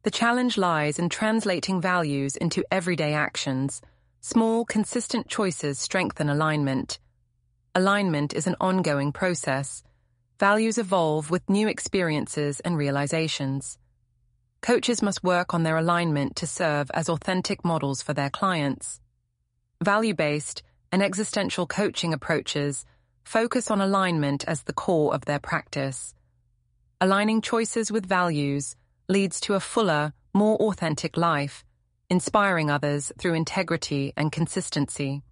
The challenge lies in translating values into everyday actions. Small, consistent choices strengthen alignment. Alignment is an ongoing process. Values evolve with new experiences and realizations. Coaches must work on their alignment to serve as authentic models for their clients. Value-based and existential coaching approaches focus on alignment as the core of their practice. Aligning choices with values leads to a fuller, more authentic life, inspiring others through integrity and consistency.